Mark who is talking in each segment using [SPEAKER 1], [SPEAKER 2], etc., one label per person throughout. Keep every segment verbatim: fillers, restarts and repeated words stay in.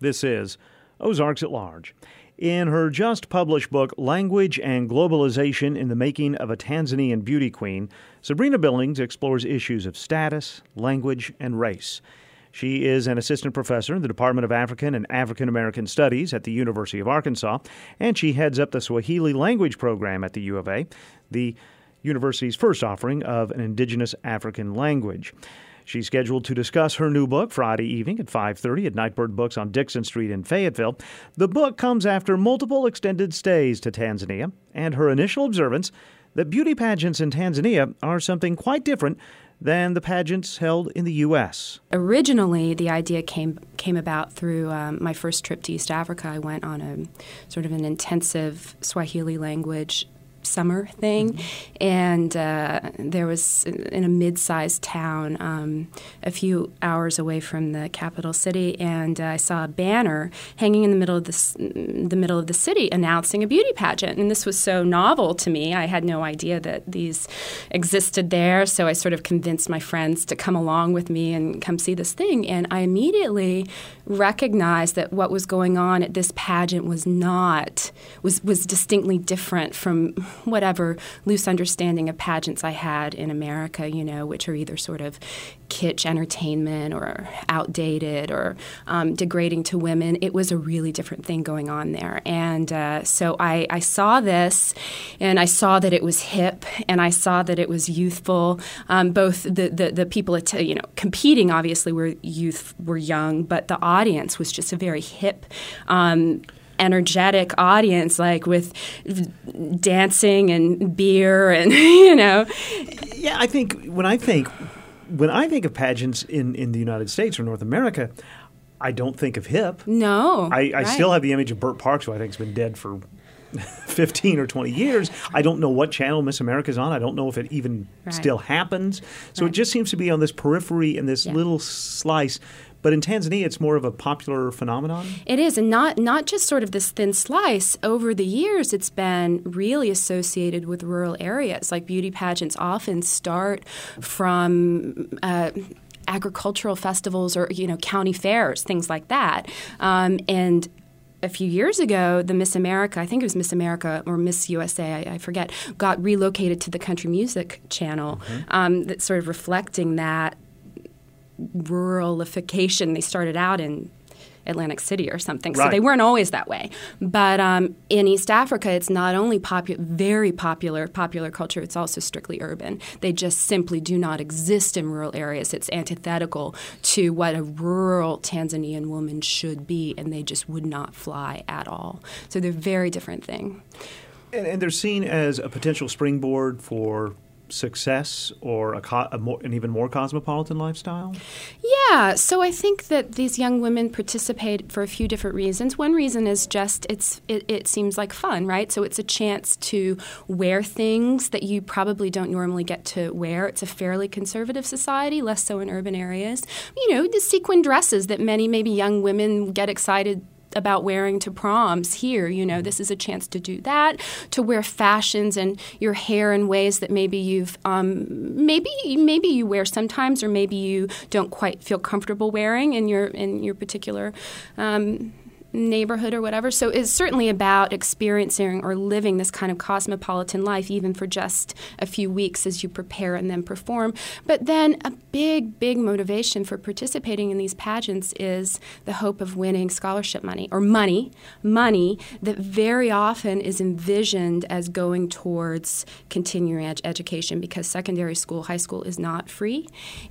[SPEAKER 1] This is Ozarks at Large. In her just-published book, Language and Globalization in the Making of a Tanzanian Beauty Queen, Sabrina Billings explores issues of status, language, and race. She is an assistant professor in the Department of African and African American Studies at the University of Arkansas, and she heads up the Swahili language program at the U of A, the university's first offering of an indigenous African language. She's scheduled to discuss her new book Friday evening at five thirty at Nightbird Books on Dixon Street in Fayetteville. The book comes after multiple extended stays to Tanzania and her initial observance that beauty pageants in Tanzania are something quite different than the pageants held in the U S.
[SPEAKER 2] Originally, the idea came came about through um, my first trip to East Africa. I went on a sort of an intensive Swahili language summer thing, mm-hmm. and uh, there was in a mid-sized town um, a few hours away from the capital city, and uh, I saw a banner hanging in the middle of the the middle of the city announcing a beauty pageant, and this was so novel to me. I had no idea that these existed there, so I sort of convinced my friends to come along with me and come see this thing, and I immediately recognized that what was going on at this pageant was not was was distinctly different from whatever loose understanding of pageants I had in America, you know, which are either sort of kitsch entertainment or outdated or um, degrading to women. It was a really different thing going on there. And uh, so I, I saw this, and I saw that it was hip, and I saw that it was youthful. Um, both the, the, the people, you know, competing obviously were youth, were young, but the audience was just a very hip um energetic audience, like with dancing and beer and, you know.
[SPEAKER 1] Yeah, I think when I think when I think of pageants in, in the United States or North America, I don't think of hip.
[SPEAKER 2] No.
[SPEAKER 1] I, I
[SPEAKER 2] right.
[SPEAKER 1] still have the image of Burt Parks, who I think has been dead for fifteen or twenty years. I don't know what channel Miss America's on. I don't know if it even right. still happens. So right. it just seems to be on this periphery in this yeah. little slice. But in Tanzania, it's more of a popular phenomenon?
[SPEAKER 2] It is, and not not just sort of this thin slice. Over the years, it's been really associated with rural areas. Like beauty pageants often start from uh, agricultural festivals or, you know, county fairs, things like that. Um, and a few years ago, the Miss America, I think it was Miss America or Miss U S A, I, I forget, got relocated to the Country Music Channel, mm-hmm. um, that's sort of reflecting that ruralification. They started out in Atlantic City or something, right. so they weren't always that way. But um, in East Africa, it's not only popu- very popular popular culture, it's also strictly urban. They just simply do not exist in rural areas. It's antithetical to what a rural Tanzanian woman should be, and they just would not fly at all. So they're a very different thing.
[SPEAKER 1] And, and they're seen as a potential springboard for success or a, co- a more, an even more cosmopolitan lifestyle?
[SPEAKER 2] Yeah. So I think that these young women participate for a few different reasons. One reason is just it's it, it seems like fun, right? So it's a chance to wear things that you probably don't normally get to wear. It's a fairly conservative society, less so in urban areas. You know, the sequin dresses that many maybe young women get excited about wearing to proms here. You know, this is a chance to do that, to wear fashions and your hair in ways that maybe you've um, maybe maybe you wear sometimes, or maybe you don't quite feel comfortable wearing in your in your particular um, neighborhood or whatever. So it's certainly about experiencing or living this kind of cosmopolitan life, even for just a few weeks as you prepare and then perform. But then a big, big motivation for participating in these pageants is the hope of winning scholarship money or money, money that very often is envisioned as going towards continuing ed- education because secondary school, high school is not free,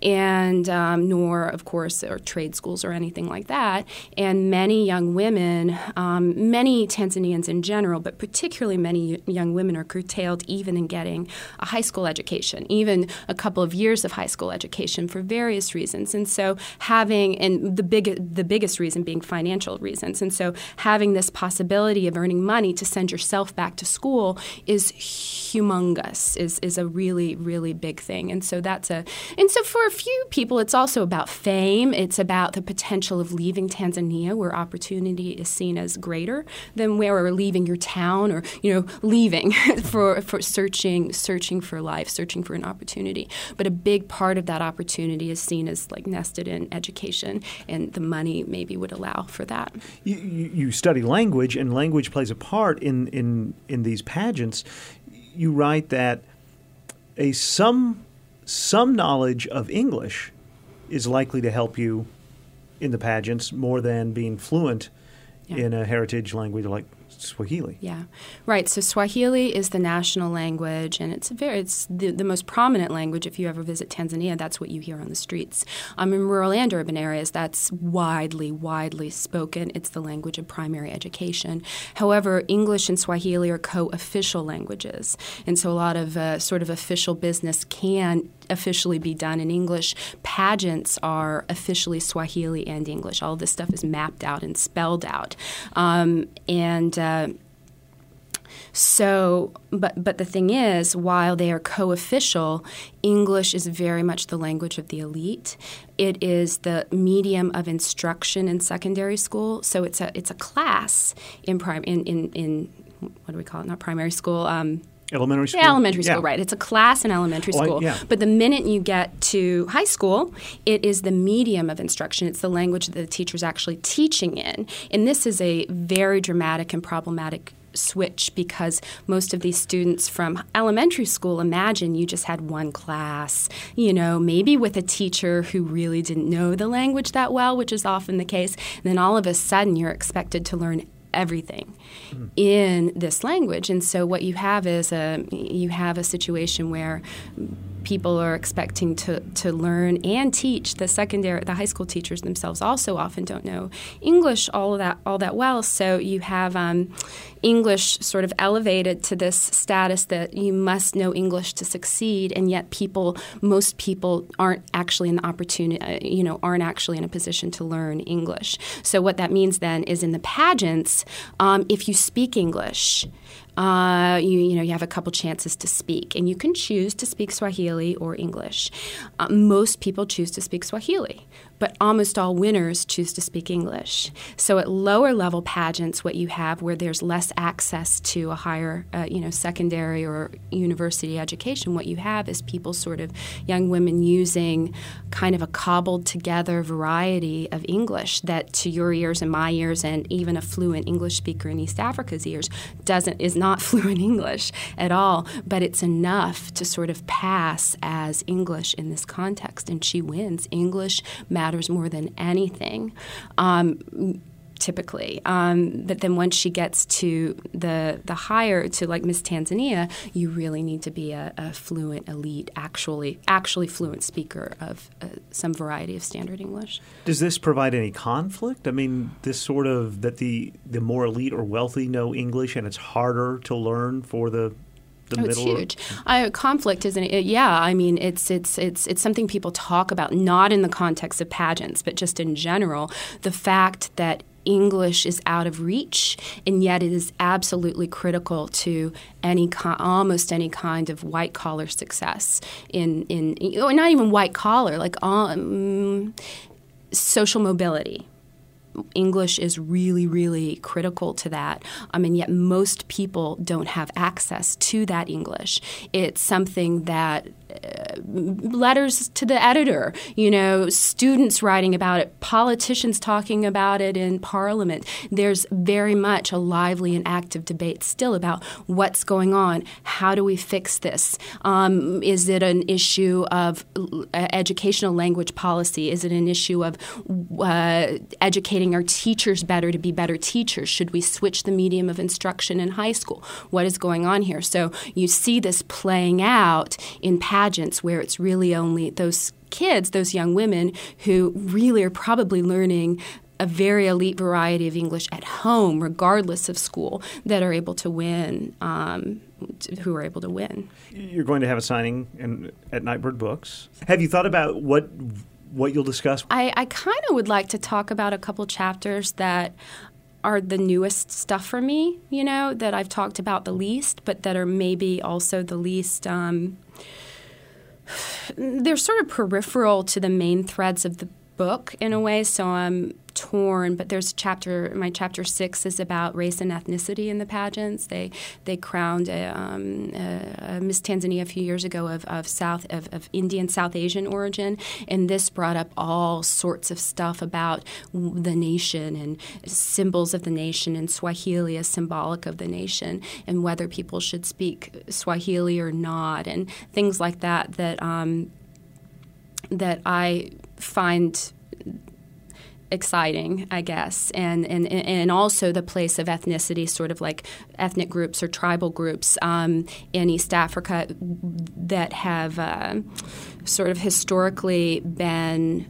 [SPEAKER 2] and um, nor, of course, or trade schools or anything like that. And many young women Women, um, many Tanzanians in general, but particularly many young women are curtailed even in getting a high school education, even a couple of years of high school education for various reasons. And so having, and the big, the biggest reason being financial reasons. And so having this possibility of earning money to send yourself back to school is humongous, is is a really, really big thing. And so that's a, and so for a few people, it's also about fame. It's about the potential of leaving Tanzania where opportunity opportunity is seen as greater than where we're leaving your town or, you know, leaving for, for searching searching for life, searching for an opportunity. But a big part of that opportunity is seen as like nested in education, and the money maybe would allow for that.
[SPEAKER 1] You, you, you study language, and language plays a part in, in, in these pageants. You write that a some some knowledge of English is likely to help you in the pageants more than being fluent yeah. in a heritage language like Swahili.
[SPEAKER 2] Yeah, right. So Swahili is the national language, and it's very it's the, the most prominent language. If you ever visit Tanzania, that's what you hear on the streets. Um, in rural and urban areas, that's widely, widely spoken. It's the language of primary education. However, English and Swahili are co-official languages, and so a lot of uh, sort of official business can officially be done in English. Pageants are officially Swahili and English. All of this stuff is mapped out and spelled out. Um, and uh, so, but but the thing is, while they are co-official, English is very much the language of the elite. It is the medium of instruction in secondary school. So it's a it's a class in prime in in, in what do we call it? Not primary school. Um,
[SPEAKER 1] Elementary school?
[SPEAKER 2] Yeah, elementary school,
[SPEAKER 1] yeah.
[SPEAKER 2] right. It's a class in elementary
[SPEAKER 1] oh,
[SPEAKER 2] school.
[SPEAKER 1] I, yeah.
[SPEAKER 2] But the minute you get to high school, it is the medium of instruction. It's the language that the teacher's actually teaching in. And this is a very dramatic and problematic switch because most of these students from elementary school imagine you just had one class, you know, maybe with a teacher who really didn't know the language that well, which is often the case. And then all of a sudden you're expected to learn everything mm-hmm. in this language. And so what you have is a you have a situation where people are expecting to, to learn and teach. The secondary, the high school teachers themselves also often don't know English all of that all that well. So you have um, English sort of elevated to this status that you must know English to succeed, and yet people, most people aren't actually in the opportunity, uh, you know, aren't actually in a position to learn English. So what that means then is in the pageants, um, if you speak English, Uh, you, you know, you have a couple chances to speak, and you can choose to speak Swahili or English. Uh, most people choose to speak Swahili, but almost all winners choose to speak English. So at lower level pageants, what you have where there's less access to a higher, uh, you know, secondary or university education, what you have is people sort of, young women using kind of a cobbled together variety of English that to your ears and my ears and even a fluent English speaker in East Africa's ears doesn't is not fluent English at all, but it's enough to sort of pass as English in this context, and she wins. English matters more than anything, um, typically. Um, but then once she gets to the the higher, to like Miss Tanzania, you really need to be a, a fluent, elite, actually actually fluent speaker of uh, some variety of standard English.
[SPEAKER 1] Does this provide any conflict? I mean, this sort of that the, the more elite or wealthy know English and it's harder to learn for the The
[SPEAKER 2] oh, it's huge. Uh, conflict isn't it? Yeah, I mean, it's it's it's it's something people talk about, not in the context of pageants, but just in general. The fact that English is out of reach, and yet it is absolutely critical to any almost any kind of white collar success in in or not even white collar, like um, social mobility. English is really, really critical to that. Um, and yet most people don't have access to that English. It's something that uh, letters to the editor, you know, students writing about it, politicians talking about it in Parliament. There's very much a lively and active debate still about what's going on. How do we fix this? Um, is it an issue of uh, educational language policy? Is it an issue of uh, educating our teachers better to be better teachers? Should we switch the medium of instruction in high school? What is going on here? So you see this playing out in pageants where it's really only those kids, those young women who really are probably learning a very elite variety of English at home, regardless of school, that are able to win, um, who are able to win.
[SPEAKER 1] You're going to have a signing in, at Nightbird Books. Have you thought about what what you'll discuss?
[SPEAKER 2] I, I kind of would like to talk about a couple chapters that are the newest stuff for me, you know, that I've talked about the least, but that are maybe also the least um, – they're sort of peripheral to the main threads of the book in a way, so I'm torn. But there's a chapter, my chapter six is about race and ethnicity in the pageants. They they crowned a, um, a, a Miss Tanzania a few years ago of, of South of, of Indian South Asian origin, and this brought up all sorts of stuff about the nation and symbols of the nation, and Swahili as symbolic of the nation, and whether people should speak Swahili or not, and things like that that um, that I find exciting, I guess, and, and and also the place of ethnicity, sort of like ethnic groups or tribal groups um, in East Africa that have uh, sort of historically been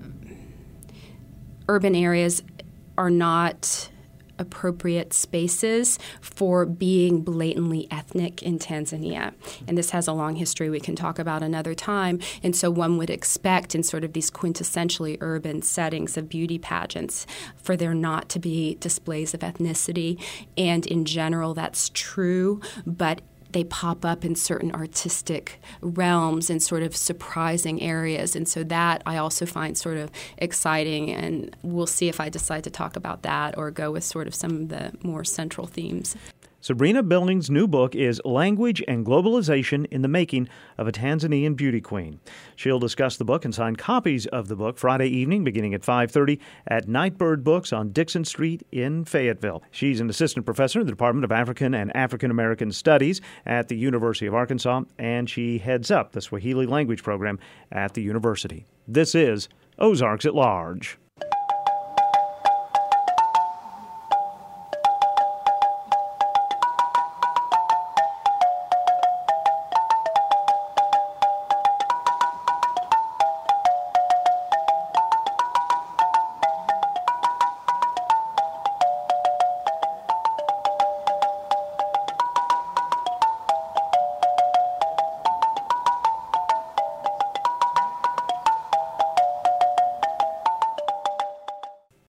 [SPEAKER 2] urban areas are not appropriate spaces for being blatantly ethnic in Tanzania. And this has a long history we can talk about another time. And so one would expect in sort of these quintessentially urban settings of beauty pageants for there not to be displays of ethnicity. And in general, that's true, but they pop up in certain artistic realms and sort of surprising areas. And so that I also find sort of exciting, and we'll see if I decide to talk about that or go with sort of some of the more central themes.
[SPEAKER 1] Sabrina Billings' new book is Language and Globalization in the Making of a Tanzanian Beauty Queen. She'll discuss the book and sign copies of the book Friday evening beginning at five thirty at Nightbird Books on Dixon Street in Fayetteville. She's an assistant professor in the Department of African and African American Studies at the University of Arkansas, and she heads up the Swahili language program at the university. This is Ozarks at Large.